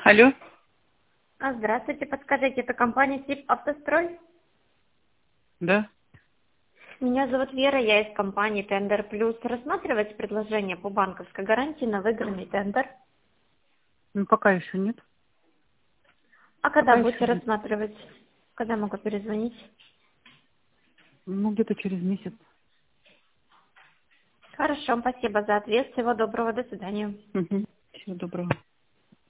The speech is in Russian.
Алло. Здравствуйте, подскажите, это компания СИП Автострой? Да. Меня зовут Вера, я из компании Тендер Плюс. Рассматривать предложение по банковской гарантии на выигранный тендер. Ну, пока еще нет. А когда Пока еще будете нет. рассматривать? Когда могу перезвонить? Ну, где-то через месяц. Хорошо, спасибо за ответ. Всего доброго, до свидания. Угу. Всего доброго.